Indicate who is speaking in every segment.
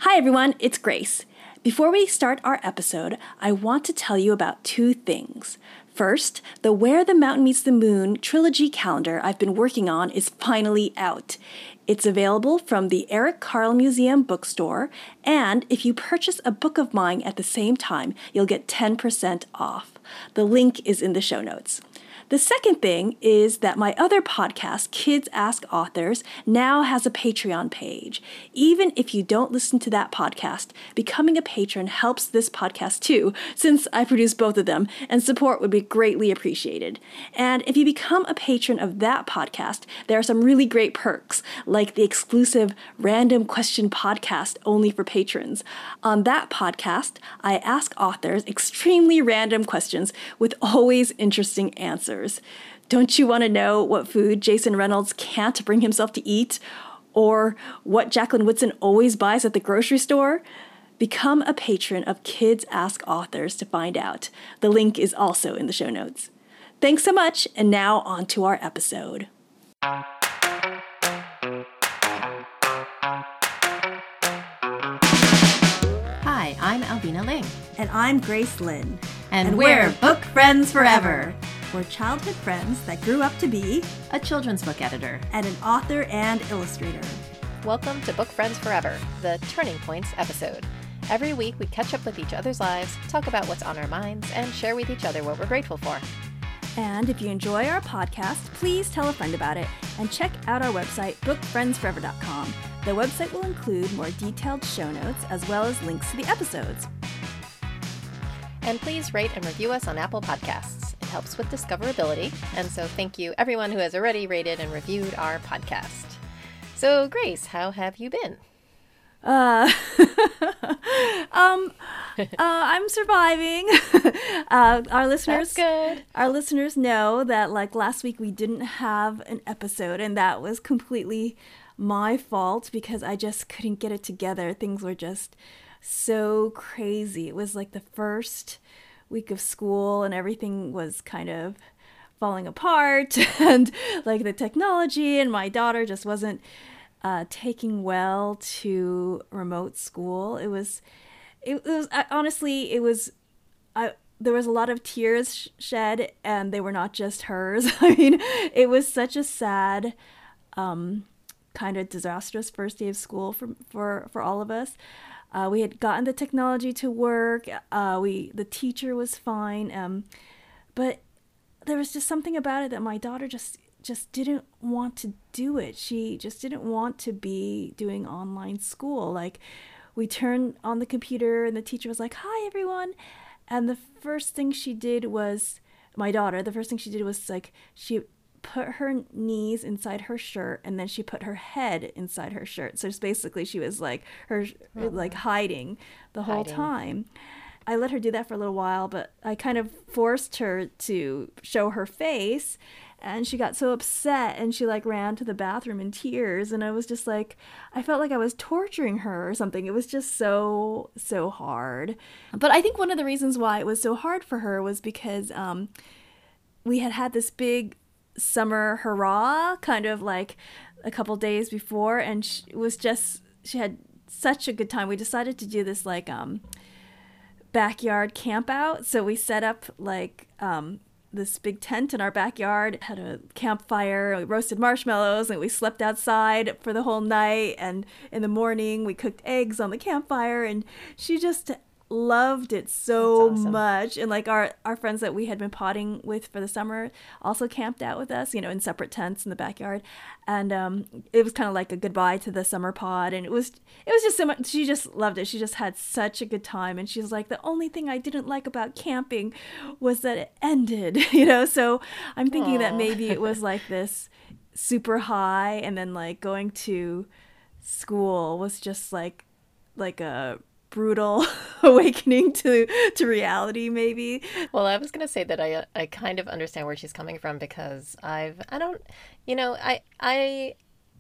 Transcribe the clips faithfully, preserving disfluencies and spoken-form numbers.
Speaker 1: Hi everyone, it's Grace. Before we start our episode, I want to tell you about two things. First, the Where the Mountain Meets the Moon trilogy calendar I've been working on is finally out. It's available from the Eric Carle Museum bookstore, and if you purchase a book of mine at the same time, you'll get ten percent off. The link is in the show notes. The second thing is that my other podcast, Kids Ask Authors, now has a Patreon page. Even if you don't listen to that podcast, becoming a patron helps this podcast too, since I produce both of them, and support would be greatly appreciated. And if you become a patron of that podcast, there are some really great perks, like the exclusive Random Question podcast only for patrons. On that podcast, I ask authors extremely random questions with always interesting answers. Don't you want to know what food Jason Reynolds can't bring himself to eat? Or what Jacqueline Woodson always buys at the grocery store? Become a patron of Kids Ask Authors to find out. The link is also in the show notes. Thanks so much, and now on to our episode.
Speaker 2: Hi, I'm Albina Ling.
Speaker 1: And I'm Grace Lynn.
Speaker 2: And, and we're Book Friends Forever.
Speaker 1: We're childhood friends that grew up to be
Speaker 2: a children's book editor
Speaker 1: and an author and illustrator.
Speaker 3: Welcome to Book Friends Forever, the Turning Points episode. Every week we catch up with each other's lives, talk about what's on our minds, and share with each other what we're grateful for.
Speaker 1: And if you enjoy our podcast, please tell a friend about it and check out our website, book friends forever dot com. The website will include more detailed show notes as well as links to the episodes.
Speaker 3: And please rate and review us on Apple Podcasts. It helps with discoverability, and so thank you everyone who has already rated and reviewed our podcast. So, Grace, how have you been?
Speaker 1: Uh, um, uh, I'm surviving. uh, our listeners,
Speaker 3: That's good.
Speaker 1: Our listeners know that like last week we didn't have an episode, and that was completely my fault because I just couldn't get it together. Things were just so crazy. It was like the first week of school and everything was kind of falling apart and like the technology, and my daughter just wasn't uh, taking well to remote school. It was, it, it was I, honestly, it was, I, there was a lot of tears sh- shed, and they were not just hers. I mean, it was such a sad, um, kind of disastrous first day of school for, for, for all of us. Uh, we had gotten the technology to work. Uh, we the teacher was fine, um, but there was just something about it that my daughter just just didn't want to do it. She just didn't want to be doing online school. Like, we turned on the computer and the teacher was like, "Hi, everyone," and the first thing she did was my daughter. The first thing she did was like she put her knees inside her shirt, and then she put her head inside her shirt. So it's basically she was like her oh. like hiding the whole hiding. time. I let her do that for a little while, but I kind of forced her to show her face, and she got so upset and she like ran to the bathroom in tears, and I was just like, I felt like I was torturing her or something. It was just so so hard. But I think one of the reasons why it was so hard for her was because um we had had this big summer hurrah kind of like a couple days before, and she was just she had such a good time. We decided to do this like um backyard camp out, so we set up like um this big tent in our backyard, had a campfire, we roasted marshmallows, and we slept outside for the whole night, and in the morning we cooked eggs on the campfire, and she just loved it so awesome. much. And like our our friends that we had been potting with for the summer also camped out with us, you know, in separate tents in the backyard, and um it was kind of like a goodbye to the summer pod, and it was it was just so much. She just loved it. She just had such a good time, and she's like, the only thing I didn't like about camping was that it ended, you know. So I'm thinking Aww. that maybe it was like this super high, and then like going to school was just like like a brutal awakening to to reality, maybe.
Speaker 3: Well, I was going to say that I I kind of understand where she's coming from, because I've I don't you know I I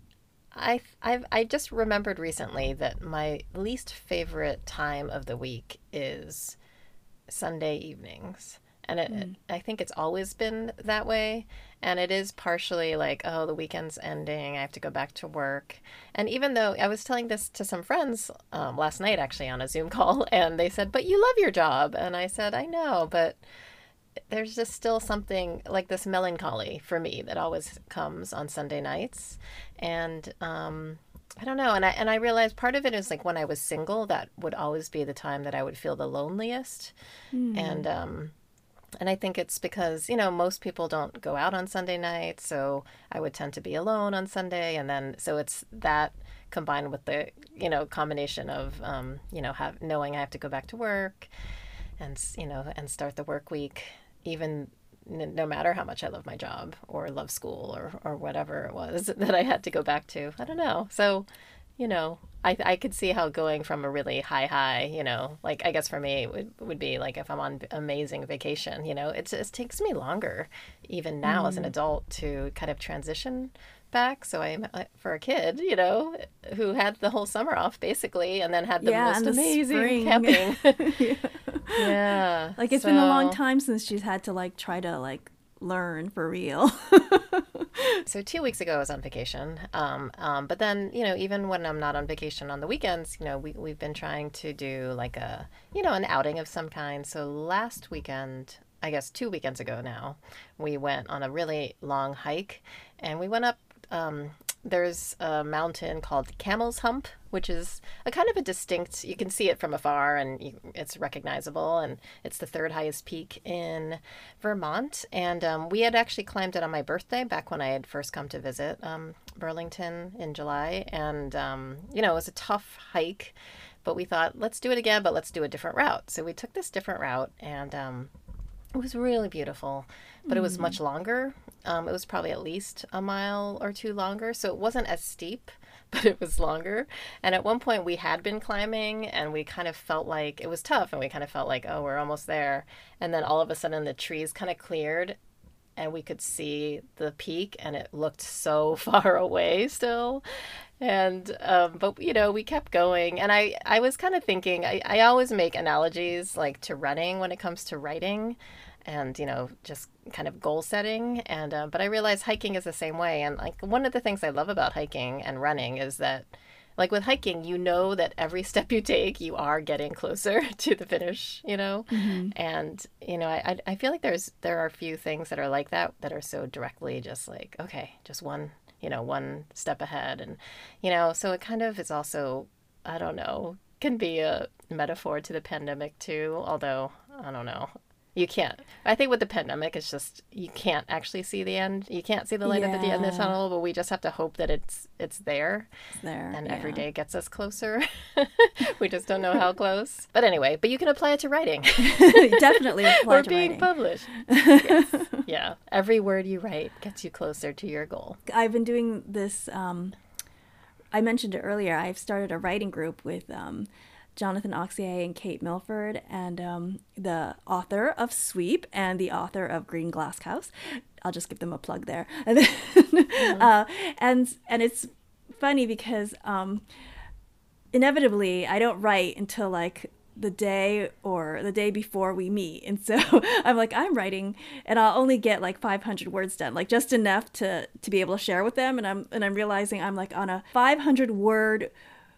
Speaker 3: I I've I just remembered recently that my least favorite time of the week is Sunday evenings. And it,
Speaker 1: Mm.
Speaker 3: I think it's always been that way. And it is partially like, oh, the weekend's ending. I have to go back to work. And even though I was telling this to some friends um, last night, actually, on a Zoom call, and they said, but you love your job. And I said, I know, but there's just still something like this melancholy for me that always comes on Sunday nights. And um, I don't know. And I, and I realized part of it is like when I was single, that would always be the time that I would feel the loneliest.
Speaker 1: Mm.
Speaker 3: And, um, and I think it's because, you know, most people don't go out on Sunday nights. So I would tend to be alone on Sunday. And then, so it's that combined with the, you know, combination of, um, you know, have, knowing I have to go back to work and, you know, and start the work week, even n- no matter how much I love my job or love school or, or whatever it was that I had to go back to. I don't know. So, you know, I I could see how going from a really high high, you know, like I guess for me it would, would be like if I'm on amazing vacation, you know, it's, it takes me longer even now as an adult to kind of transition back. So I'm uh, for a kid, you know, who had the whole summer off basically and then had the
Speaker 1: Yeah,
Speaker 3: most
Speaker 1: and the
Speaker 3: amazing
Speaker 1: spring.
Speaker 3: camping.
Speaker 1: Yeah.
Speaker 3: Yeah.
Speaker 1: Like it's been a long
Speaker 3: So-
Speaker 1: time since she's had to like try to like learn for real.
Speaker 3: So two weeks ago I was on vacation. Um, um, but then, you know, even when I'm not on vacation on the weekends, you know, we, we've been trying to do like a, you know, an outing of some kind. So last weekend, I guess two weekends ago now, we went on a really long hike and we went up, um, there's a mountain called Camel's Hump, which is a kind of a distinct, you can see it from afar and you, it's recognizable. And it's the third highest peak in Vermont. And um, we had actually climbed it on my birthday back when I had first come to visit um, Burlington in July. And, um, you know, it was a tough hike, but we thought, let's do it again, but let's do a different route. So we took this different route and um, it was really beautiful, but it was much longer. Um, it was probably at least a mile or two longer. So it wasn't as steep, but it was longer. And at one point we had been climbing and we kind of felt like it was tough and we kind of felt like, oh, we're almost there. And then all of a sudden the trees kind of cleared and we could see the peak and it looked so far away still. And, um, but, you know, we kept going. And I, I was kind of thinking, I, I always make analogies like to running when it comes to writing and, you know, just kind of goal setting. And, uh, but I realized hiking is the same way. And like one of the things I love about hiking and running is that like with hiking, you know that every step you take, you are getting closer to the finish, you know?
Speaker 1: Mm-hmm.
Speaker 3: And, you know, I, I feel like there's, there are a few things that are like that, that are so directly just like, okay, just one, you know, one step ahead. And, you know, so it kind of is also, I don't know, can be a metaphor to the pandemic too, although, I don't know. You can't. I think with the pandemic, it's just you can't actually see the end. You can't see the light at the end of the
Speaker 1: Yeah.
Speaker 3: tunnel, but we just have to hope that it's it's there,
Speaker 1: It's there.
Speaker 3: and
Speaker 1: yeah.
Speaker 3: every day gets us closer. We just don't know how close. But anyway, but you can apply it to writing.
Speaker 1: Definitely apply
Speaker 3: Or
Speaker 1: to
Speaker 3: being
Speaker 1: writing.
Speaker 3: published. Yes. Yeah. Every word you write gets you closer to your goal.
Speaker 1: I've been doing this. Um, I mentioned it earlier. I've started a writing group with um, Jonathan Auxier and Kate Milford, and um, the author of Sweep and the author of Green Glass House. I'll just give them a plug there. And then,
Speaker 3: Mm-hmm.
Speaker 1: uh, and and it's funny because um, inevitably I don't write until like the day or the day before we meet, and so I'm like I'm writing and I'll only get like five hundred words done, like just enough to to be able to share with them, and I'm and I'm realizing I'm like on a five hundred word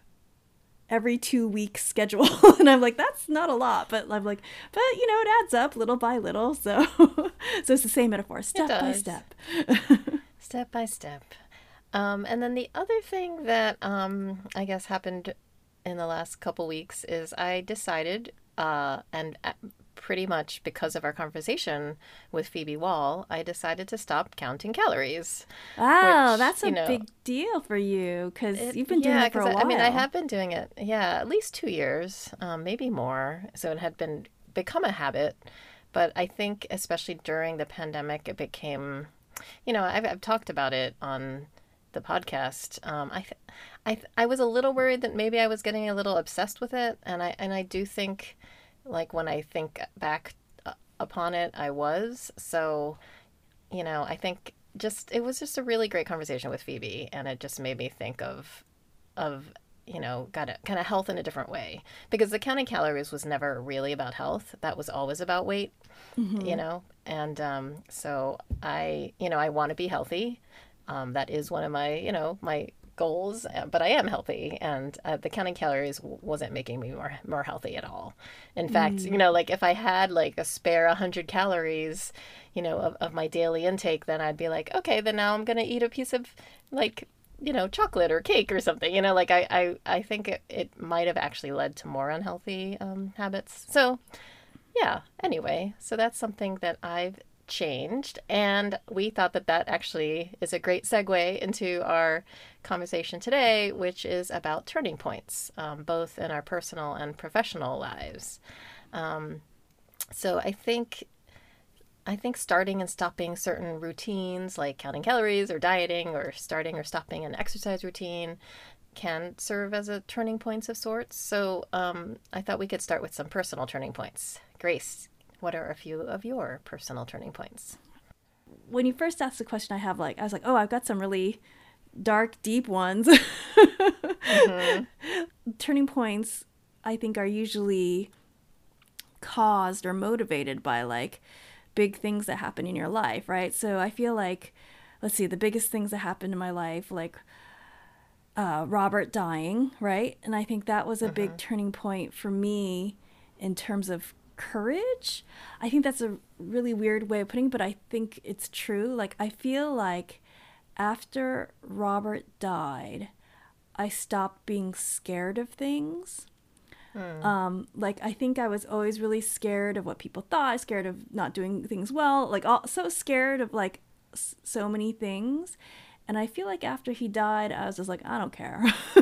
Speaker 1: every two week schedule, and I'm like that's not a lot, but I'm like but you know it adds up little by little, so so it's the same metaphor, step by
Speaker 3: does.
Speaker 1: step.
Speaker 3: Step by step. Um, and then the other thing that um, I guess happened in the last couple weeks is I decided, uh, and uh, pretty much because of our conversation with Phoebe Wall, I decided to stop counting calories.
Speaker 1: Wow,
Speaker 3: Which,
Speaker 1: that's a
Speaker 3: you know,
Speaker 1: big deal for you because
Speaker 3: It-
Speaker 1: you've been doing
Speaker 3: yeah,
Speaker 1: it for a
Speaker 3: 'cause I-
Speaker 1: while.
Speaker 3: I mean, I have been doing it, yeah, at least two years, um, maybe more. So it had been become a habit. But I think especially during the pandemic, it became, you know, I've, I've talked about it on the podcast. Um, I, th- I, th- I was a little worried that maybe I was getting a little obsessed with it, and I and I do think, like when I think back uh, upon it, I was. So, you know, I think just it was just a really great conversation with Phoebe, and it just made me think of, of you know, got a kind of health in a different way, because the counting calories was never really about health. That was always about weight, mm-hmm. you know? And um, so I, you know, I want to be healthy. Um, that is one of my, you know, my goals, but I am healthy, and uh, the counting calories w- wasn't making me more more healthy at all. In fact, mm. you know, like if I had like a spare one hundred calories, you know, of, of my daily intake, then I'd be like, okay, then now I'm going to eat a piece of like, you know, chocolate or cake or something, you know, like I, I, I think it, it might have actually led to more unhealthy um, habits. So yeah, anyway, so that's something that I've changed, and we thought that that actually is a great segue into our conversation today, which is about turning points, um, both in our personal and professional lives. Um, so I think I think starting and stopping certain routines like counting calories or dieting, or starting or stopping an exercise routine, can serve as a turning points of sorts. So um, I thought we could start with some personal turning points. Grace, what are a few of your personal turning points?
Speaker 1: When you first asked the question, I have like, I was like, oh, I've got some really dark, deep ones. mm-hmm. Turning points, I think, are usually caused or motivated by like big things that happen in your life, right? So I feel like, let's see, the biggest things that happened in my life, like uh, Robert dying, right? And I think that was a mm-hmm. big turning point for me in terms of courage. I think that's a really weird way of putting it, but I think it's true. Like, I feel like after Robert died, I stopped being scared of things. Mm. Um, like, I think I was always really scared of what people thought, scared of not doing things well, like, all, so scared of, like, s- so many things. And I feel like after he died, I was just like, I don't care.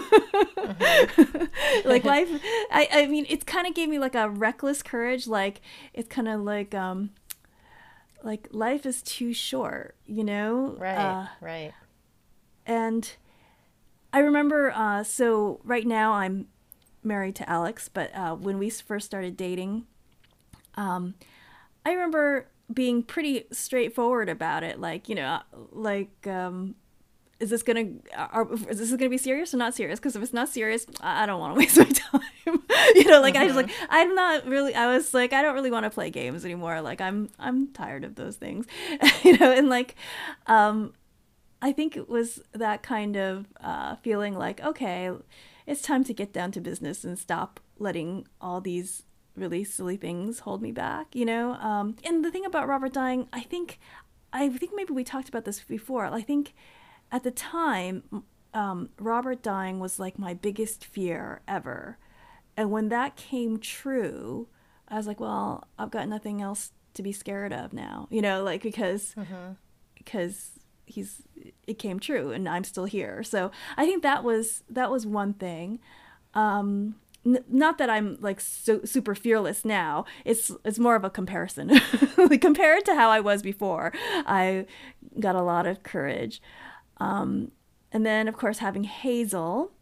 Speaker 1: mm-hmm. Like life, I, I mean, it kind of gave me like a reckless courage. Like, it's kind of like, um, like life is too short, you know?
Speaker 3: Right, uh, right.
Speaker 1: And I remember, uh, so right now I'm married to Alex, but uh, when we first started dating, um, I remember being pretty straightforward about it. Like, you know, like, um, is this gonna are, is this gonna be serious or not serious? Because if it's not serious, I don't want to waste my time. You know, like mm-hmm. I was like, I'm not really. I was like, I don't really want to play games anymore. Like I'm I'm tired of those things. You know, and like, um, I think it was that kind of uh, feeling like, okay, it's time to get down to business and stop letting all these really silly things hold me back. You know, um, and the thing about Robert dying, I think, I think maybe we talked about this before. I think. At the time, um, Robert dying was like my biggest fear ever. And when that came true, I was like, well, I've got nothing else to be scared of now, you know, like because mm-hmm. because he's it came true and I'm still here. So I think that was that was one thing. Um, n- not that I'm like so, super fearless now. It's it's more of a comparison. Like, compared to how I was before, I got a lot of courage. Um, and then, of course, having Hazel,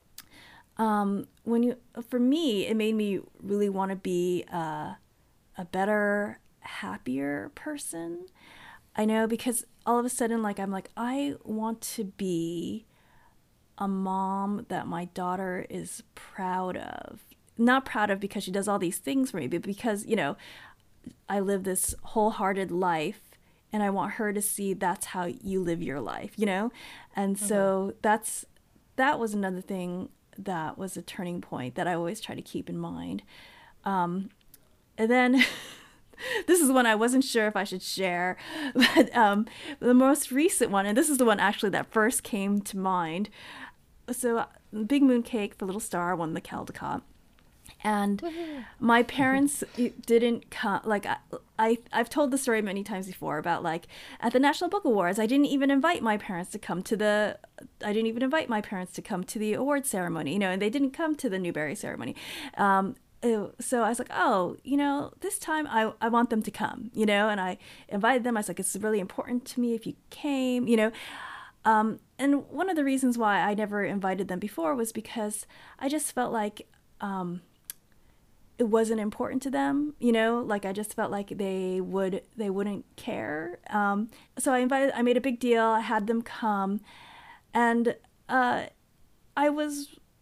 Speaker 1: um, when you, for me, it made me really want to be uh, a better, happier person. I know, because all of a sudden, like, I'm like, I want to be a mom that my daughter is proud of. Not proud of because she does all these things for me, but because, you know, I live this wholehearted life. And I want her to see that's how you live your life, you know? And mm-hmm. so that's that was another thing that was a turning point that I always try to keep in mind. Um, and then this is one I wasn't sure if I should share, but um, the most recent one, and this is the one actually that first came to mind. So Big Moon Cake for Little Star won the Caldecott. And my parents didn't come, like, I, I, I've told the story many times before about, like, at the National Book Awards, I didn't even invite my parents to come to the, I didn't even invite my parents to come to the award ceremony, you know, and they didn't come to the Newbery ceremony. Um, so I was like, oh, you know, this time I, I want them to come, you know, and I invited them. I was like, it's really important to me if you came, you know. Um, and one of the reasons why I never invited them before was because I just felt like, um, it wasn't important to them, you know, like I just felt like they would, they wouldn't care. Um, so I invited, I made a big deal. I had them come, and uh, I was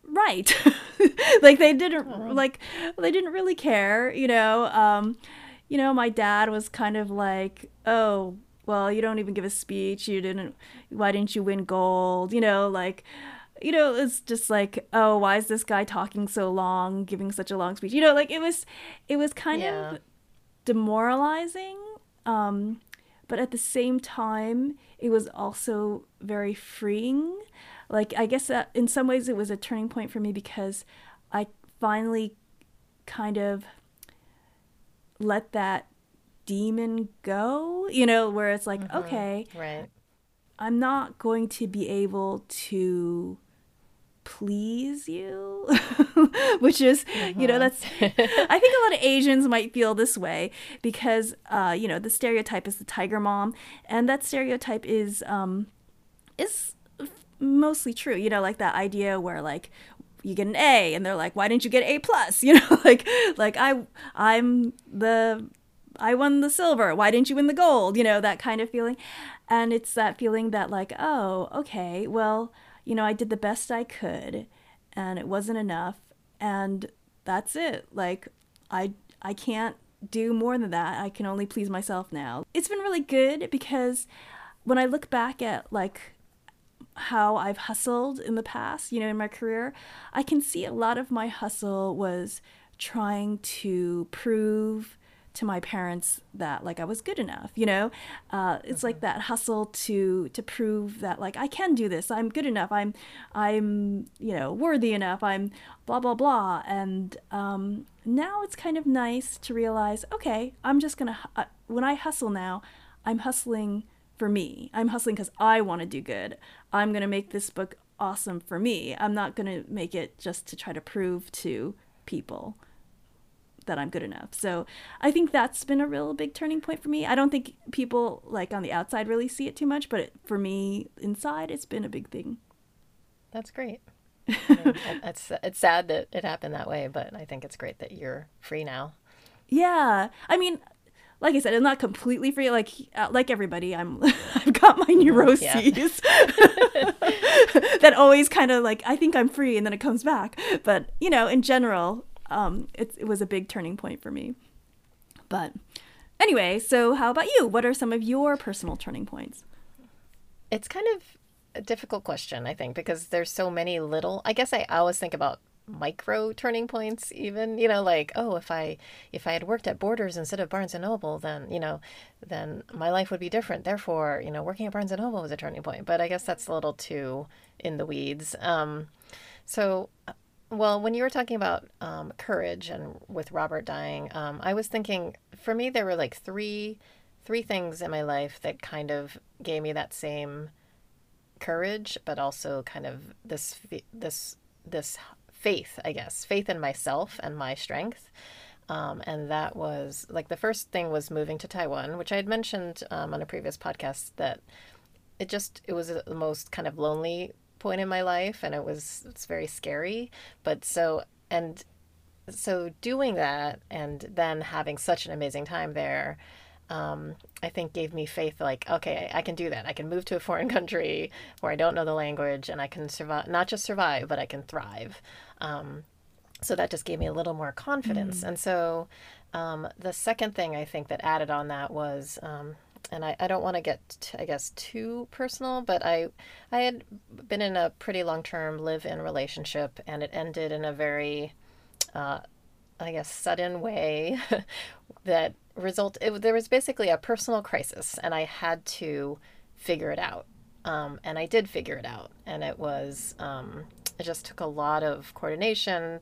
Speaker 1: right. Like they didn't oh. like they didn't really care, you know. Um, you know, my dad was kind of like, oh, well, you don't even give a speech. You didn't. Why didn't you win gold? You know, like, you know, it's just like, oh, why is this guy talking so long, giving such a long speech? You know, like it was, it was kind yeah. of demoralizing. Um, but at the same time, it was also very freeing. Like, I guess that in some ways it was a turning point for me because I finally kind of let that demon go, you know, where it's like, mm-hmm. okay,
Speaker 3: right.
Speaker 1: I'm not going to be able to please you, which is, mm-hmm. you know, that's, I think a lot of Asians might feel this way because, uh, you know, the stereotype is the tiger mom, and that stereotype is, um, is mostly true, you know, like that idea where like you get an A and they're like, why didn't you get A plus? You know, like, like I, I'm the, I won the silver. Why didn't you win the gold? You know, that kind of feeling. And it's that feeling that like, oh, okay, well, you know, I did the best I could and it wasn't enough. And that's it. Like, I, I can't do more than that. I can only please myself now. It's been really good because when I look back at like how I've hustled in the past, you know, in my career, I can see a lot of my hustle was trying to prove to my parents that like I was good enough, you know. Uh, it's mm-hmm. like that hustle to to prove that like I can do this. I'm good enough. I'm I'm you know worthy enough. I'm blah blah blah. And um, now it's kind of nice to realize, okay, I'm just gonna uh, when I hustle now, I'm hustling for me. I'm hustling because I want to do good. I'm gonna make this book awesome for me. I'm not gonna make it just to try to prove to people that I'm good enough. So I think that's been a real big turning point for me. I don't think people like on the outside really see it too much, but it, for me inside, it's been a big thing.
Speaker 3: That's great. I mean, it's, it's sad that it happened that way, but I think it's great that you're free now.
Speaker 1: Yeah. I mean, like I said, I'm not completely free. Like, uh, like everybody, I'm, I've got my neuroses yeah. that always kind of like, I think I'm free and then it comes back. But, you know, in general, Um, it, it was a big turning point for me. But anyway, so how about you? What are some of your personal turning points?
Speaker 3: It's kind of a difficult question, I think, because there's so many little, I guess I always think about micro turning points even, you know, like, oh, if I if I had worked at Borders instead of Barnes and Noble, then, you know, then my life would be different. Therefore, you know, working at Barnes and Noble was a turning point. But I guess that's a little too in the weeds. Um, so Well, when you were talking about um, courage and with Robert dying, um, I was thinking, for me, there were like three three things in my life that kind of gave me that same courage, but also kind of this this this faith, I guess, faith in myself and my strength. Um, and that was like the first thing was moving to Taiwan, which I had mentioned um, on a previous podcast that it just it was the most kind of lonely point in my life, and it was it's very scary, but so and so doing that and then having such an amazing time there, um, I think gave me faith, like, okay, I can do that. I can move to a foreign country where I don't know the language and I can survive, not just survive, but I can thrive. Um, so that just gave me a little more confidence. Mm. And so um, the second thing I think that added on that was um, and I, I don't want to get, t- I guess, too personal, but I I had been in a pretty long-term live-in relationship, and it ended in a very, uh, I guess, sudden way that result. It, there was basically a personal crisis, and I had to figure it out. Um, and I did figure it out, and it was, um, it just took a lot of coordination,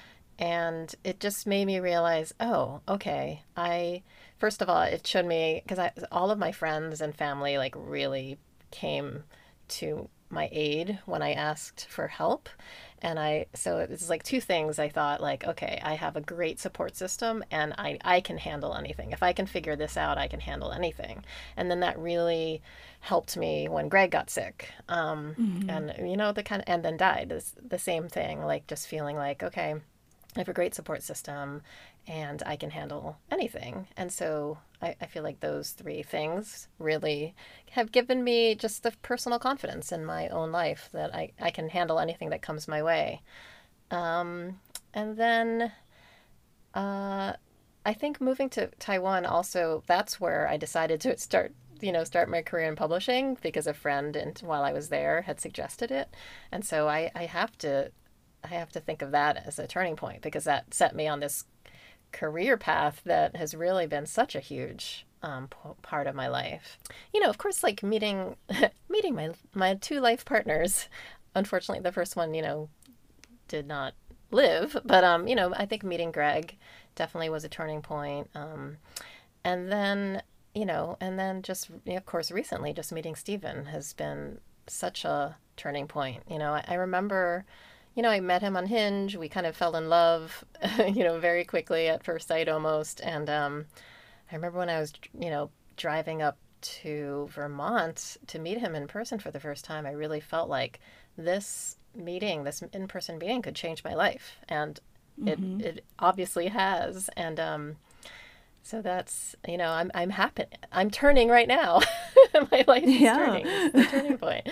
Speaker 3: and it just made me realize, oh, okay, I... First of all, it showed me, because I all of my friends and family like really came to my aid when I asked for help. And I, so it's like two things. I thought like, okay, I have a great support system and I, I can handle anything. If I can figure this out, I can handle anything. And then that really helped me when Greg got sick. Um, mm-hmm. And, you know, the kind of, and then died. It's the same thing, like just feeling like, okay, I have a great support system and I can handle anything. And so I, I feel like those three things really have given me just the personal confidence in my own life that I, I can handle anything that comes my way. Um, and then uh, I think moving to Taiwan also, that's where I decided to start, you know, start my career in publishing because a friend, and while I was there, had suggested it. And so I, I have to, I have to think of that as a turning point because that set me on this career path that has really been such a huge um, p- part of my life. You know, of course, like meeting, meeting my my two life partners. Unfortunately, the first one, you know, did not live, but um, you know, I think meeting Greg definitely was a turning point. Um, and then, you know, and then just, you know, of course, recently, just meeting Stephen has been such a turning point. You know, I, I remember, you know, I met him on Hinge. We kind of fell in love, you know, very quickly at first sight almost. And um, I remember when I was, you know, driving up to Vermont to meet him in person for the first time, I really felt like this meeting, this in-person meeting could change my life. And
Speaker 1: Mm-hmm.
Speaker 3: it, it obviously has. And um, so that's, you know, I'm, I'm happy. I'm turning right now. My life is
Speaker 1: Yeah.
Speaker 3: turning. It's the turning point.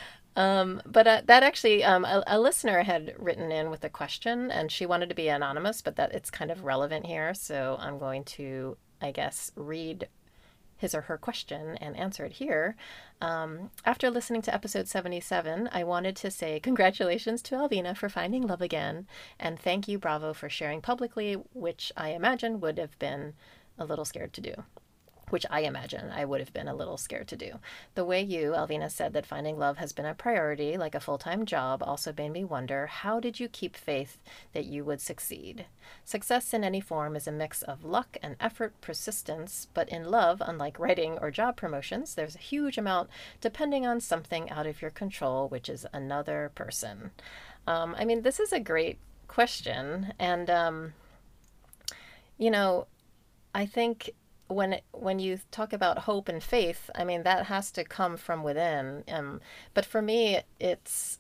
Speaker 3: Um, but uh, that actually, um, a, a listener had written in with a question, and she wanted to be anonymous, but that it's kind of relevant here. So I'm going to, I guess, read his or her question and answer it here. Um, after listening to episode seventy-seven, I wanted to say congratulations to Alvina for finding love again, and thank you, Bravo, for sharing publicly, which I imagine would have been a little scared to do. Which I imagine I would have been a little scared to do. The way you, Alvina, said that finding love has been a priority, like a full-time job, also made me wonder, how did you keep faith that you would succeed? Success in any form is a mix of luck and effort, persistence, but in love, unlike writing or job promotions, there's a huge amount depending on something out of your control, which is another person. Um, I mean, this is a great question, and, um, you know, I think when it, when you talk about hope and faith, I mean, that has to come from within. Um, but for me, it's,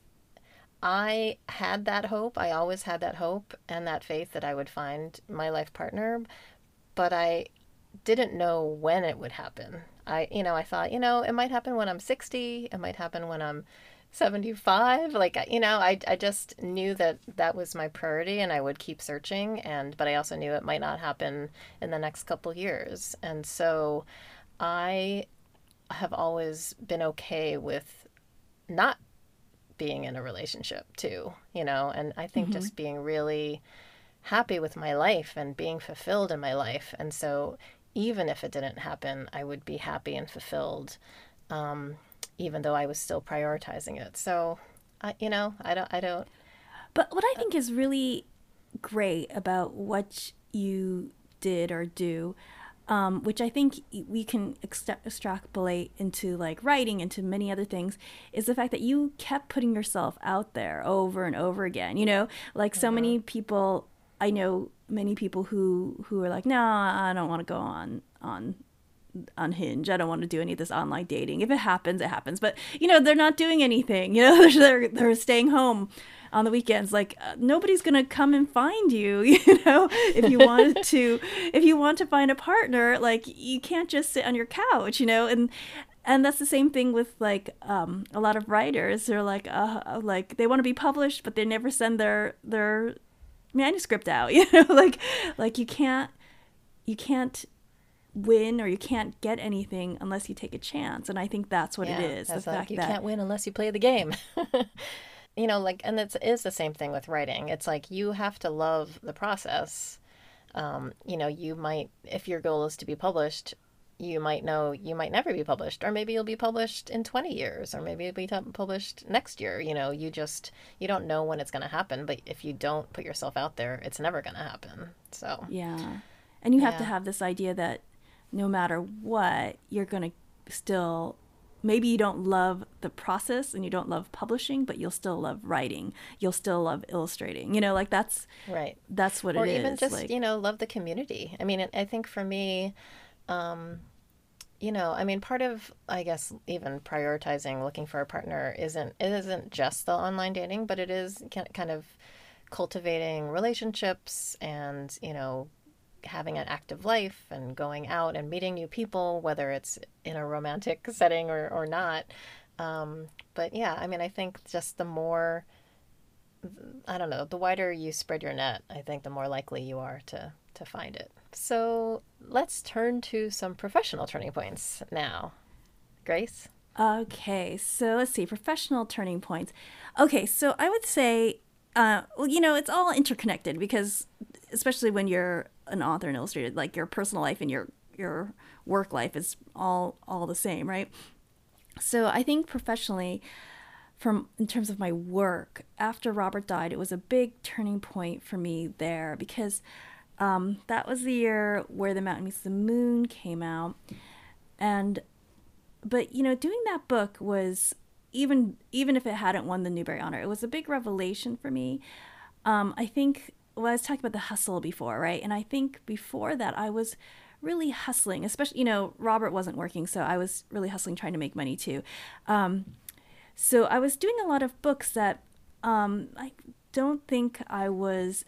Speaker 3: I had that hope. I always had that hope and that faith that I would find my life partner, but I didn't know when it would happen. I, you know, I thought, you know, it might happen when I'm sixty. It might happen when I'm seventy-five. Like, you know, I, I just knew that that was my priority and I would keep searching. And, but I also knew it might not happen in the next couple of years. And so I have always been okay with not being in a relationship too, you know, and I think
Speaker 1: Mm-hmm.
Speaker 3: just being really happy with my life and being fulfilled in my life. And so even if it didn't happen, I would be happy and fulfilled, um, even though I was still prioritizing it. So, I, you know, I don't, I don't.
Speaker 1: But what I think is really great about what you did or do, um, which I think we can extra- extrapolate into like writing, into many other things, is the fact that you kept putting yourself out there over and over again. You know, like so
Speaker 3: Mm-hmm.
Speaker 1: many people, I know many people who who are like, no, I don't want to go on on on Hinge. I don't want to do any of this online dating. If it happens, it happens. But you know, they're not doing anything. You know, they're they're staying home on the weekends. Like uh, nobody's gonna come and find you. You know, if you want to, if you want to find a partner, like you can't just sit on your couch. You know, and and that's the same thing with like um, a lot of writers. They're like uh, like they want to be published, but they never send their their manuscript out. You know, like like you can't you can't win or you can't get anything unless you take a chance. And I think that's what
Speaker 3: Yeah,
Speaker 1: it is. The
Speaker 3: that's like
Speaker 1: fact
Speaker 3: you
Speaker 1: that
Speaker 3: can't win unless you play the game. You know, like, and it is the same thing with writing. It's like you have to love the process. Um, you know, you might, if your goal is to be published, you might know you might never be published, or maybe you'll be published in twenty years, or maybe you'll be t- published next year. You know, you just, you don't know when it's going to happen, but if you don't put yourself out there, it's never going to happen. So,
Speaker 1: yeah. And you have to
Speaker 3: yeah.
Speaker 1: have this idea that no matter what, you're going to still, maybe you don't love the process and you don't love publishing, but you'll still love writing. You'll still love illustrating. You know, like that's
Speaker 3: Right.
Speaker 1: that's what
Speaker 3: Or
Speaker 1: it
Speaker 3: even
Speaker 1: is.
Speaker 3: just,
Speaker 1: Like
Speaker 3: you know, love the community. I mean, I think for me, um, you know, I mean, part of, I guess, even prioritizing looking for a partner isn't, it isn't just the online dating, but it is kind of cultivating relationships and, you know, having an active life and going out and meeting new people, whether it's in a romantic setting or, or not. Um, but yeah, I mean, I think just the more I don't know, the wider you spread your net, I think the more likely you are to, to find it. So let's turn to some professional turning points now. Grace?
Speaker 1: Okay, so let's see, professional turning points. Okay, so I would say, uh, well, you know, it's all interconnected because, especially when you're an author and illustrator, like your personal life and your your work life is all all the same, right? So I think professionally, from in terms of my work, after Robert died, it was a big turning point for me there because um, that was the year Where the Mountain Meets the Moon came out, and but you know, doing that book was even even if it hadn't won the Newbery Honor, it was a big revelation for me. Um, I think well, I was talking about the hustle before, right? And I think before that, I was really hustling, especially, you know, Robert wasn't working, so I was really hustling, trying to make money too. Um, so I was doing a lot of books that um, I don't think I was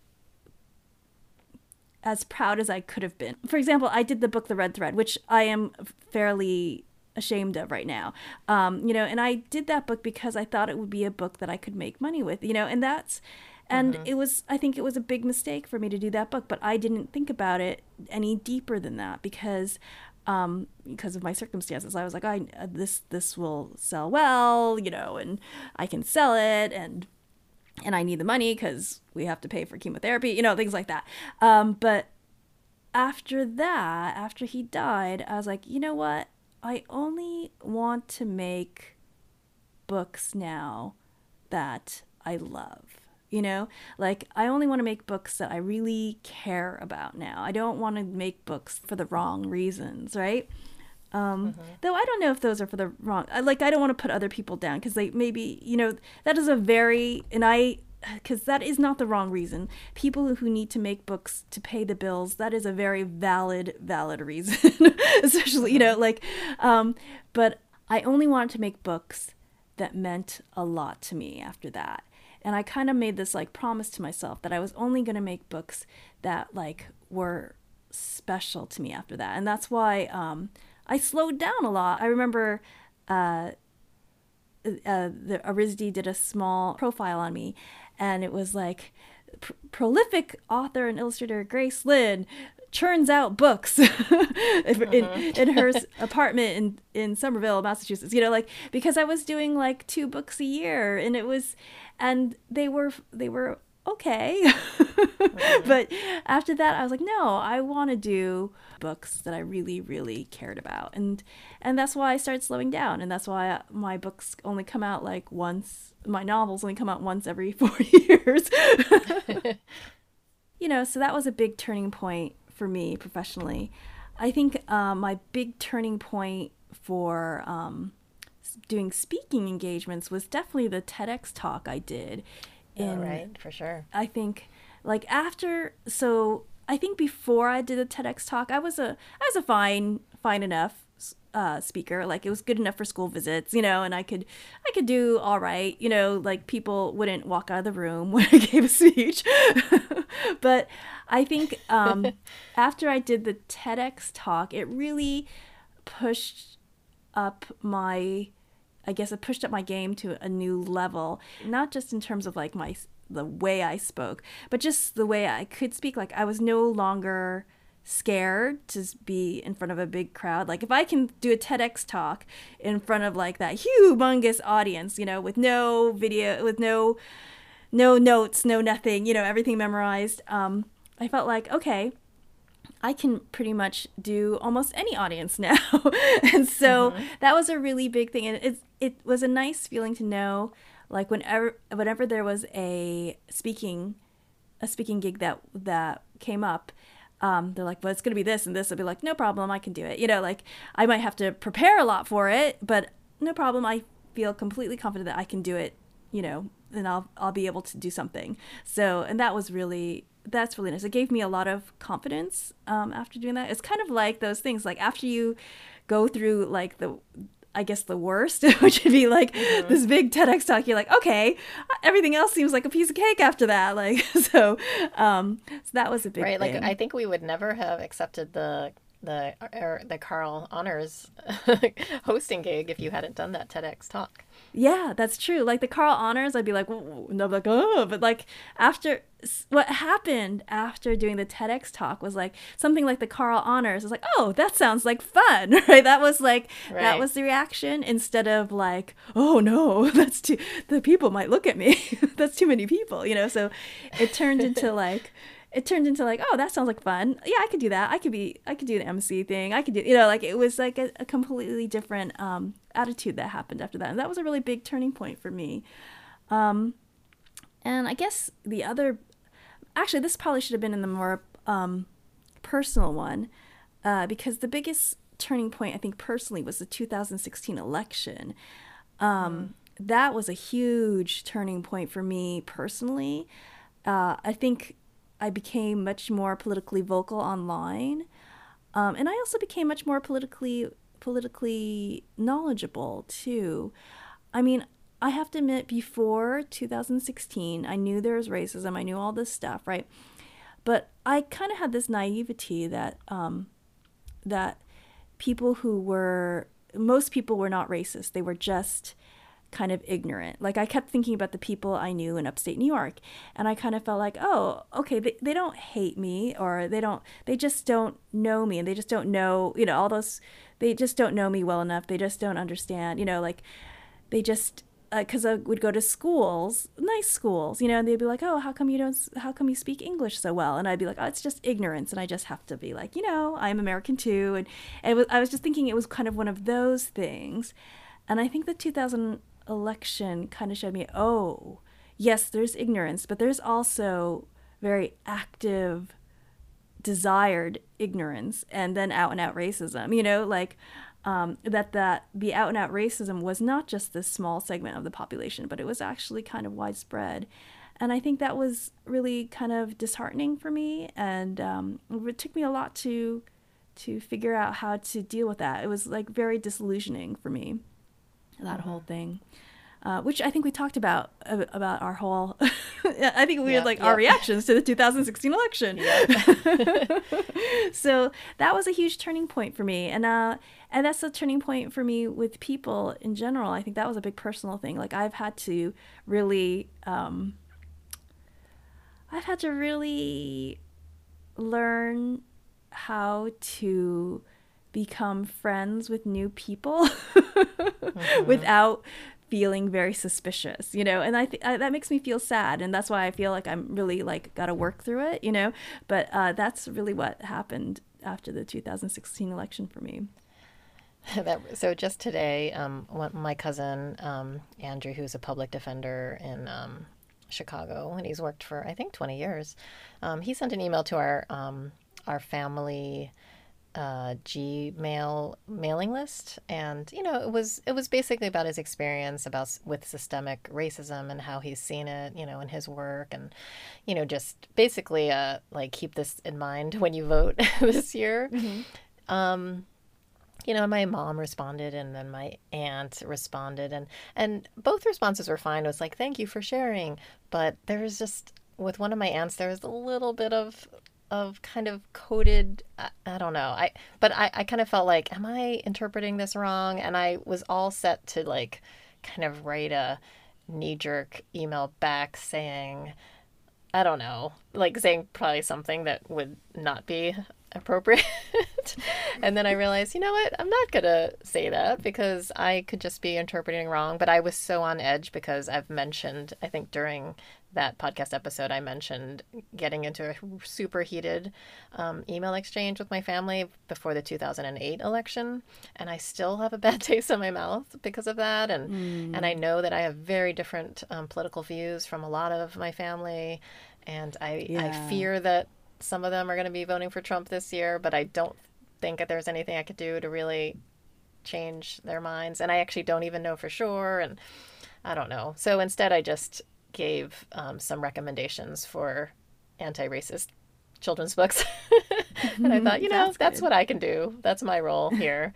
Speaker 1: as proud as I could have been. For example, I did the book The Red Thread, which I am fairly ashamed of right now. Um, you know, and I did that book because I thought it would be a book that I could make money with, you know, and that's, and mm-hmm. it was, I think it was a big mistake for me to do that book, but I didn't think about it any deeper than that because, um, because of my circumstances. I was like, I, uh, this, this will sell well, you know, and I can sell it, and, and I need the money because we have to pay for chemotherapy, you know, things like that. Um, but after that, after he died, I was like, you know what? I only want to make books now that I love, you know, like I only want to make books that I really care about now. I don't want to make books for the wrong reasons, right? Um, mm-hmm. Though I don't know if those are for the wrong, like I don't want to put other people down because they maybe, you know, that is a very, and I, because that is not the wrong reason. People who need to make books to pay the bills, that is a very valid, valid reason, especially, you know, like, um, but I only wanted to make books that meant a lot to me after that. And I kind of made this like promise to myself that I was only going to make books that like were special to me after that. And that's why um, I slowed down a lot. I remember uh, uh, the Arizdi did a small profile on me, and it was like, pr- prolific author and illustrator Grace Lin churns out books in, mm-hmm. in her apartment in, in Somerville, Massachusetts, you know, like, because I was doing like two books a year, and it was, and they were, they were okay. Mm-hmm. But after that, I was like, no, I want to do books that I really, really cared about. And, and that's why I started slowing down. And that's why my books only come out like once, my novels only come out once every four years. You know, so that was a big turning point for me professionally. I think um, my big turning point for um, doing speaking engagements was definitely the TEDx talk I did.
Speaker 3: In, oh, right, for sure.
Speaker 1: I think, like, after, so I think before I did a TEDx talk, I was a, I was a fine, fine enough uh, speaker. Like, it was good enough for school visits, you know, and I could, I could do all right, you know, like, people wouldn't walk out of the room when I gave a speech. But I think um, after I did the TEDx talk, it really pushed up my, I guess it pushed up my game to a new level, not just in terms of like my, the way I spoke, but just the way I could speak. Like I was no longer scared to be in front of a big crowd. Like if I can do a TEDx talk in front of like that humongous audience, you know, with no video, with no, no notes, no nothing, you know, everything memorized. Um, I felt like, okay, I can pretty much do almost any audience now. And so mm-hmm. that was a really big thing. And it, it was a nice feeling to know, like whenever, whenever there was a speaking, a speaking gig that, that came up, um, they're like, well, it's going to be this and this. I'll be like, no problem. I can do it. You know, like I might have to prepare a lot for it, but no problem. I feel completely confident that I can do it, you know, and I'll, I'll be able to do something. So, and that was really, that's really nice. It gave me a lot of confidence um, after doing that. It's kind of like those things, like after you go through like the, I guess the worst, which would be like mm-hmm. this big TEDx talk, you're like, okay, everything else seems like a piece of cake after that. Like, so, um, so that was a big
Speaker 3: right.
Speaker 1: thing.
Speaker 3: Like, I think we would never have accepted the, the or the Carl Honors hosting gig if you hadn't done that TEDx talk.
Speaker 1: Yeah, that's true. Like the Carl Honors, I'd be like, "Whoa," and I'm like, oh, but like after what happened after doing the TEDx talk was like something like the Carl Honors. I was like, oh, that sounds like fun, right? That was like
Speaker 3: Right.
Speaker 1: that was the reaction instead of like, oh no, that's too the people might look at me. That's too many people, you know. So it turned into like. It turned into like, oh, that sounds like fun. Yeah, I could do that. I could be, I could do the M C thing. I could do, you know, like it was like a, a completely different um, attitude that happened after that. And that was a really big turning point for me. Um, and I guess the other, actually, this probably should have been in the more um, personal one uh, because the biggest turning point, I think personally, was the two thousand sixteen election. Um, mm. That was a huge turning point for me personally. Uh, I think I became much more politically vocal online, um, and I also became much more politically politically knowledgeable too. I mean, I have to admit, before two thousand sixteen, I knew there was racism. I knew all this stuff, right? But I kind of had this naivety that um, that people who were most people were not racist. They were just kind of ignorant. Like I kept thinking about the people I knew in upstate New York, and I kind of felt like, oh, okay, they, they don't hate me, or they don't, they just don't know me, and they just don't know, you know, all those, they just don't know me well enough. They just don't understand, you know, like they just, because uh, I would go to schools, nice schools, you know, and they'd be like, oh, how come you don't, how come you speak English so well? And I'd be like, oh, it's just ignorance. And I just have to be like, you know, I'm American too. And, and it was, I was just thinking it was kind of one of those things. And I think the two thousand election kind of showed me, oh, yes, there's ignorance, but there's also very active, desired ignorance, and then out and out racism, you know, like um, that, that the out and out racism was not just this small segment of the population, but it was actually kind of widespread. And I think that was really kind of disheartening for me. And um, it took me a lot to, to figure out how to deal with that. It was like very disillusioning for me, that whole thing, uh, which I think we talked about uh, about our whole. I think we
Speaker 3: yep,
Speaker 1: had like
Speaker 3: yep.
Speaker 1: our reactions to the two thousand sixteen election. Yep. So that was a huge turning point for me, and uh, and that's a turning point for me with people in general. I think that was a big personal thing. Like I've had to really, um, I've had to really learn how to become friends with new people mm-hmm. without feeling very suspicious, you know, and I think that makes me feel sad, and that's why I feel like I'm really like got to work through it, you know, but uh, that's really what happened after the two thousand sixteen election for me.
Speaker 3: That, so just today, um, one, my cousin um, Andrew, who's a public defender in um, Chicago, and he's worked for I think twenty years, um, he sent an email to our um, our family Uh, Gmail mailing list, and you know it was it was basically about his experience about with systemic racism and how he's seen it, you know, in his work, and you know just basically uh like keep this in mind when you vote this year. Mm-hmm. Um, you know, my mom responded, and then my aunt responded, and and both responses were fine. It was like, thank you for sharing, but there was just with one of my aunts there was a little bit of of kind of coded, I, I don't know. I, but I, I kind of felt like, am I interpreting this wrong? And I was all set to like kind of write a knee jerk email back saying, I don't know, like saying probably something that would not be appropriate. And then I realized, you know what, I'm not going to say that because I could just be interpreting wrong. But I was so on edge because I've mentioned, I think during that podcast episode, I mentioned getting into a super heated um, email exchange with my family before the two thousand eight election. And I still have a bad taste in my mouth because of that. And, mm. and I know that I have very different um, political views from a lot of my family. And I, yeah. I fear that some of them are going to be voting for Trump this year, but I don't think that there's anything I could do to really change their minds. And I actually don't even know for sure. And I don't know. So instead, I just gave um, some recommendations for anti-racist children's books. And I thought, you know, that's, that's what I can do. That's my role here.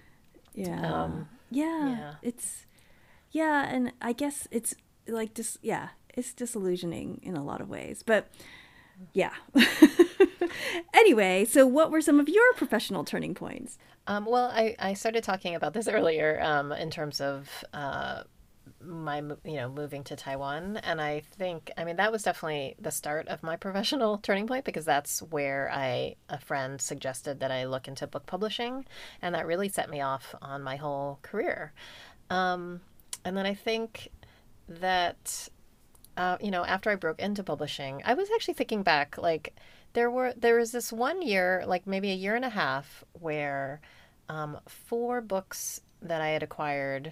Speaker 1: Yeah. Um, yeah. Yeah. It's, yeah. And I guess it's like, just, yeah, it's disillusioning in a lot of ways, but yeah. Anyway, so what were some of your professional turning points?
Speaker 3: Um, well, I, I started talking about this earlier um, in terms of uh, my, you know, moving to Taiwan. And I think, I mean, that was definitely the start of my professional turning point because that's where I, a friend suggested that I look into book publishing. And that really set me off on my whole career. Um, and then I think that, uh, you know, after I broke into publishing, I was actually thinking back, like, there were, there was this one year, like maybe a year and a half, where um, four books that I had acquired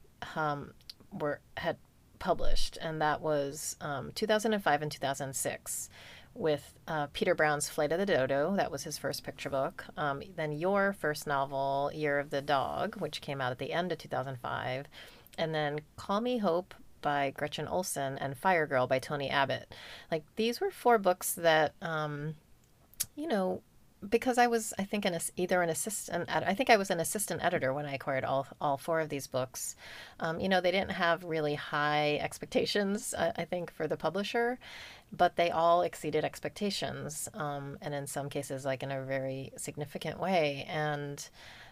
Speaker 3: um, were had published, and that was um, two thousand five and two thousand six with uh, Peter Brown's Flight of the Dodo. That was his first picture book. Um, then your first novel, Year of the Dog, which came out at the end of two thousand five. And then Call Me Hope by Gretchen Olson and Fire Girl by Tony Abbott. Like, these were four books that, um, you know, because I was, I think, an, either an assistant, I think I was an assistant editor when I acquired all all four of these books. Um, you know, they didn't have really high expectations, I, I think, for the publisher, but they all exceeded expectations, um, and in some cases, like in a very significant way. And,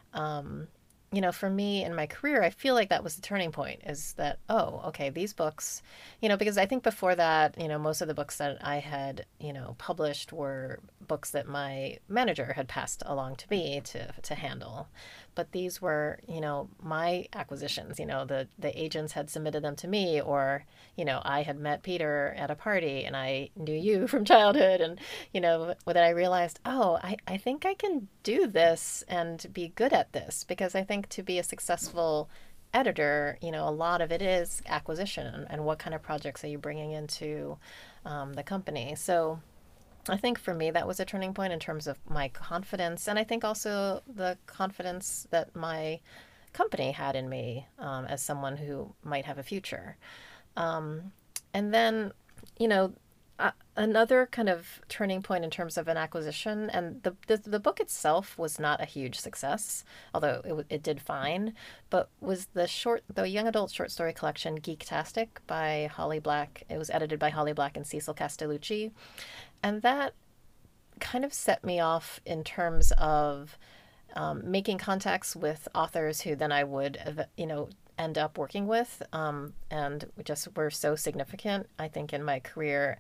Speaker 3: um, you know, for me in my career, I feel like that was the turning point, is that, oh, okay, these books, you know, because I think before that, you know, most of the books that I had, you know, published were books that my manager had passed along to me to, to handle. But these were, you know, my acquisitions, you know, the, the agents had submitted them to me, or, you know, I had met Peter at a party and I knew you from childhood. And, you know, that I realized, oh, I, I think I can do this and be good at this, because I think to be a successful editor, you know, a lot of it is acquisition and, and what kind of projects are you bringing into um, the company. So I think for me, that was a turning point in terms of my confidence. And I think also the confidence that my company had in me um, as someone who might have a future. Um, and then, you know, uh, another kind of turning point in terms of an acquisition, and the, the the book itself was not a huge success, although it, it did fine, but was the short, the young adult short story collection Geektastic by Holly Black. It was edited by Holly Black and Cecil Castellucci. And that kind of set me off in terms of um, making contacts with authors who then I would, you know, end up working with, um, and just were so significant, I think, in my career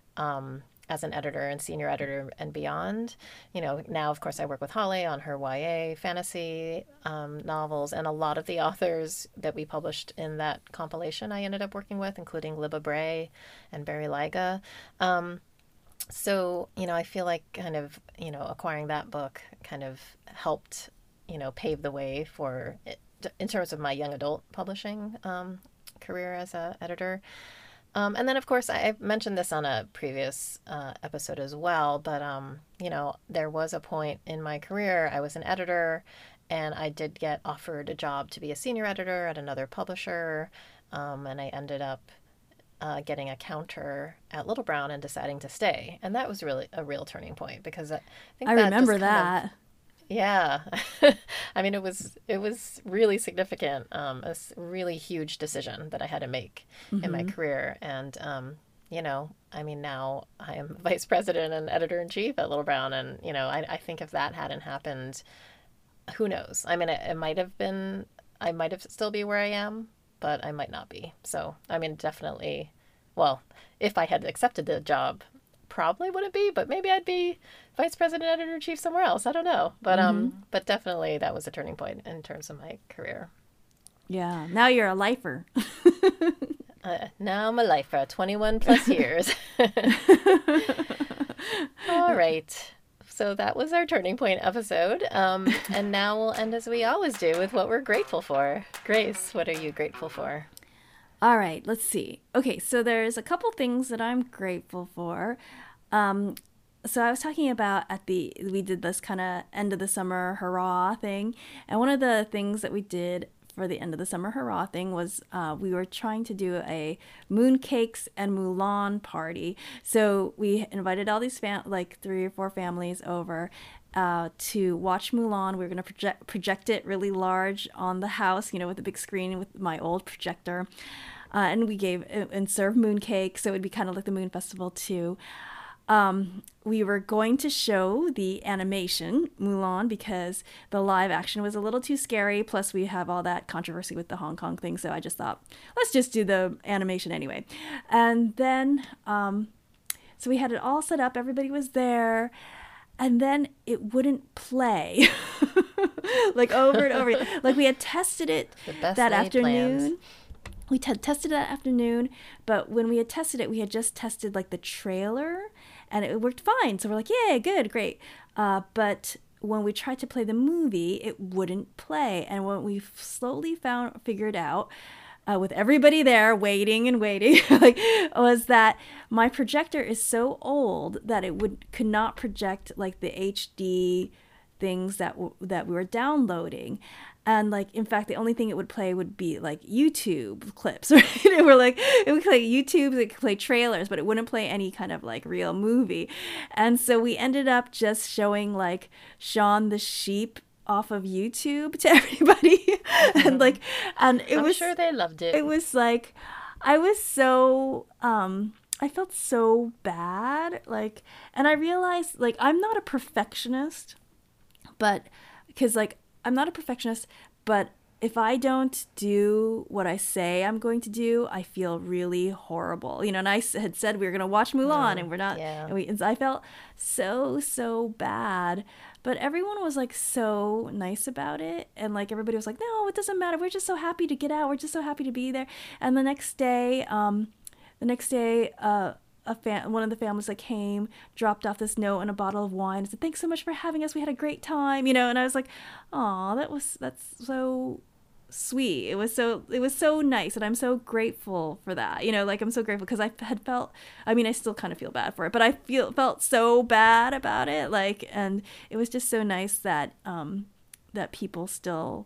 Speaker 3: um, as an editor and senior editor and beyond. You know, now, of course, I work with Holly on her Y A fantasy um, novels, and a lot of the authors that we published in that compilation I ended up working with, including Libba Bray and Barry Liga. Um, So, you know, I feel like kind of, you know, acquiring that book kind of helped, you know, pave the way for, in terms of my young adult publishing um, career as a editor. Um, and then, of course, I, I've mentioned this on a previous uh, episode as well, but, um, you know, there was a point in my career, I was an editor, and I did get offered a job to be a senior editor at another publisher, um, and I ended up Uh, getting a counter at Little Brown and deciding to stay. And that was really a real turning point, because I think
Speaker 1: I
Speaker 3: that
Speaker 1: remember
Speaker 3: just kind
Speaker 1: that.
Speaker 3: of, yeah. I mean, it was, it was really significant, um, a really huge decision that I had to make mm-hmm. in my career. And, um, you know, I mean, now I am vice president and editor-in-chief at Little Brown. And, you know, I, I think if that hadn't happened, who knows? I mean, it, it might have been, I might have still be where I am, but I might not be. So, I mean, definitely, well, if I had accepted the job, probably wouldn't be, but maybe I'd be vice president, editor-in-chief somewhere else. I don't know. But, mm-hmm. um, but definitely that was a turning point in terms of my career.
Speaker 1: Yeah. Now you're a lifer.
Speaker 3: uh, now I'm a lifer, twenty-one plus years. All right. So that was our turning point episode. Um, and now we'll end as we always do with what we're grateful for. Grace, what are you grateful for?
Speaker 1: All right, let's see. Okay, so there's a couple things that I'm grateful for. Um, so I was talking about at the, we did this kind of end of the summer hurrah thing. And one of the things that we did for the end of the summer hurrah thing was uh, we were trying to do a mooncakes and Mulan party. So we invited all these fam- like three or four families over uh, to watch Mulan. We were going to project project it really large on the house, you know, with a big screen with my old projector. Uh, and we gave and served mooncake, so it would be kind of like the Moon Festival too. um, we were going to show the animation Mulan because the live action was a little too scary. Plus, we have all that controversy with the Hong Kong thing. So I just thought, let's just do the animation anyway. And then, um, so we had it all set up. Everybody was there. And then it wouldn't play like over and over. Like we had tested it that afternoon. Plans. We t- tested it that afternoon, but when we had tested it, we had just tested like the trailer and it worked fine. So we're like, yay, good, great. Uh, but when we tried to play the movie, it wouldn't play. And when we slowly found, figured out, Uh, with everybody there waiting and waiting, like, was that my projector is so old that it would could not project like the H D things that w- that we were downloading, and like in fact the only thing it would play would be like YouTube clips, right? And we're like it would play YouTube, it could play trailers, but it wouldn't play any kind of like real movie, and so we ended up just showing like Shaun the Sheep off of YouTube to everybody. Mm-hmm. and like and it
Speaker 3: I'm
Speaker 1: was
Speaker 3: sure they loved it.
Speaker 1: It was like I was so um I felt so bad, like, and I realized like I'm not a perfectionist, but because like I'm not a perfectionist, but if I don't do what I say I'm going to do, I feel really horrible. You know, and I had said we were going to watch Mulan, mm, and we're not.
Speaker 3: Yeah.
Speaker 1: And, we, and I felt so, so bad. But everyone was like so nice about it. And like everybody was like, no, it doesn't matter. We're just so happy to get out. We're just so happy to be there. And the next day, um, the next day, uh, a fam- one of the families that came dropped off this note and a bottle of wine and said, thanks so much for having us. We had a great time, you know. And I was like, oh, that was, that's so sweet. It was so it was so nice, and I'm so grateful for that. You know, like I'm so grateful because I had felt, I mean, I still kind of feel bad for it, but I feel felt so bad about it. Like, and it was just so nice that um that people still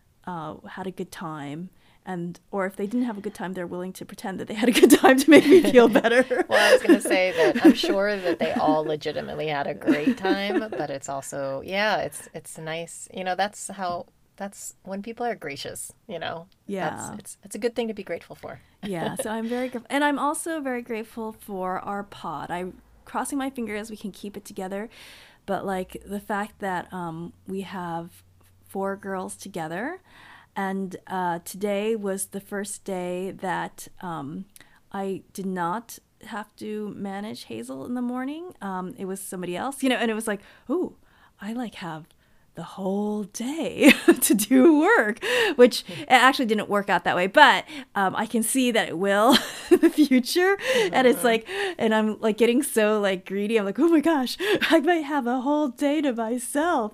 Speaker 1: uh had a good time. And or if they didn't have a good time, they're willing to pretend that they had a good time to make me feel better.
Speaker 3: Well, I was going to say that I'm sure that they all legitimately had a great time, but it's also, yeah, it's it's nice. You know, that's how that's when people are gracious, you know.
Speaker 1: Yeah.
Speaker 3: That's, it's it's a good thing to be grateful for.
Speaker 1: Yeah, so I'm very grateful. And I'm also very grateful for our pod. I'm crossing my fingers we can keep it together. But like the fact that um, we have four girls together. And uh, today was the first day that um, I did not have to manage Hazel in the morning. Um, it was somebody else, you know, and it was like, oh, I like have the whole day to do work, which it actually didn't work out that way, but um, I can see that it will in the future. Mm-hmm. And it's like, and I'm like getting so like greedy. I'm like, oh my gosh, I might have a whole day to myself.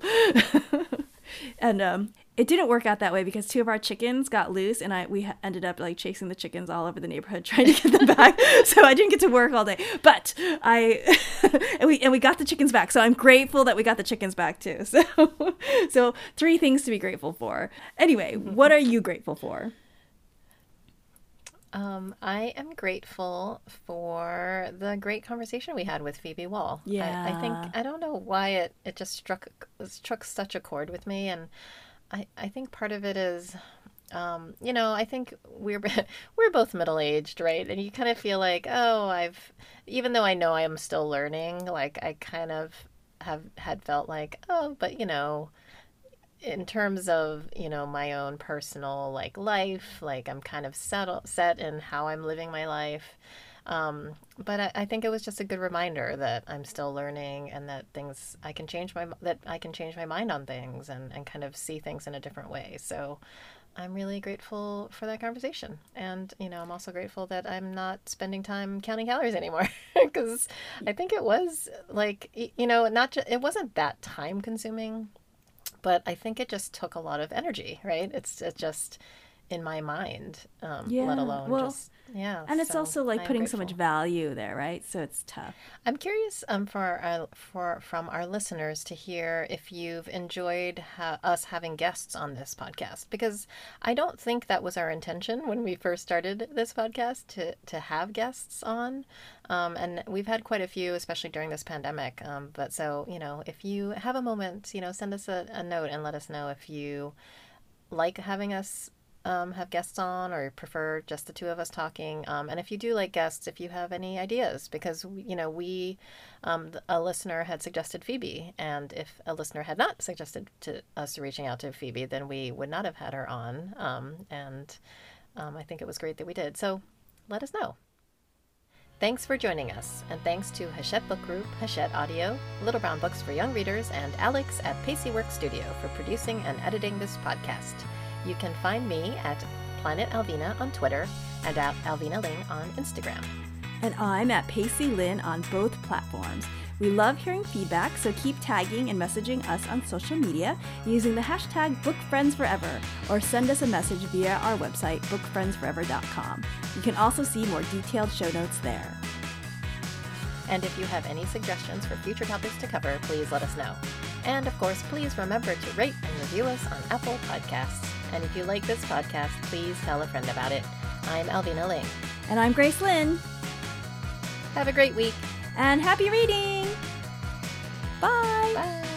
Speaker 1: And um, it didn't work out that way because two of our chickens got loose, and I we ha- ended up like chasing the chickens all over the neighborhood trying to get them back. So I didn't get to work all day, but I and we and we got the chickens back. So I'm grateful that we got the chickens back too. So so three things to be grateful for. Anyway, what are you grateful for?
Speaker 3: Um, I am grateful for the great conversation we had with Phoebe Wall.
Speaker 1: Yeah,
Speaker 3: I, I think I don't know why it, it just struck struck such a chord with me, and I, I think part of it is, um, you know, I think we're we're both middle aged, right? And you kind of feel like, oh, I've even though I know I am still learning, like I kind of have had felt like, oh, but you know. In terms of, you know, my own personal like life, like I'm kind of settled, set in how I'm living my life. Um, but I, I think it was just a good reminder that I'm still learning and that things I can change my that I can change my mind on things and, and kind of see things in a different way. So I'm really grateful for that conversation. And, you know, I'm also grateful that I'm not spending time counting calories anymore because I think it was like, you know, not just, it wasn't that time consuming. But I think it just took a lot of energy, right? It's, it's just in my mind, um,
Speaker 1: yeah,
Speaker 3: let alone
Speaker 1: well,
Speaker 3: just, yeah.
Speaker 1: And it's
Speaker 3: so
Speaker 1: also like
Speaker 3: I'm
Speaker 1: putting
Speaker 3: grateful.
Speaker 1: so much value there, right? So it's tough.
Speaker 3: I'm curious um, for our, for from our listeners to hear if you've enjoyed ha- us having guests on this podcast, because I don't think that was our intention when we first started this podcast to, to have guests on. Um, and we've had quite a few, especially during this pandemic. Um, but so, you know, if you have a moment, you know, send us a, a note and let us know if you like having us um, have guests on, or prefer just the two of us talking. Um, and if you do like guests, if you have any ideas, because, you know, we, um, a listener had suggested Phoebe. And if a listener had not suggested to us reaching out to Phoebe, then we would not have had her on. Um, and um, I think it was great that we did. So let us know. Thanks for joining us, and thanks to Hachette Book Group, Hachette Audio, Little Brown Books for Young Readers, and Alex at Paceyworks Studio for producing and editing this podcast. You can find me at Planet Alvina on Twitter and at Alvina Ling on Instagram.
Speaker 1: And I'm at Pacey Lynn on both platforms. We love hearing feedback, so keep tagging and messaging us on social media using the hashtag BookFriendsForever, or send us a message via our website, book friends forever dot com. You can also see more detailed show notes there.
Speaker 3: And if you have any suggestions for future topics to cover, please let us know. And of course, please remember to rate and review us on Apple Podcasts. And if you like this podcast, please tell a friend about it. I'm Alvina Ling.
Speaker 1: And I'm Grace Lynn.
Speaker 3: Have a great week.
Speaker 1: And happy reading! Bye!
Speaker 3: Bye!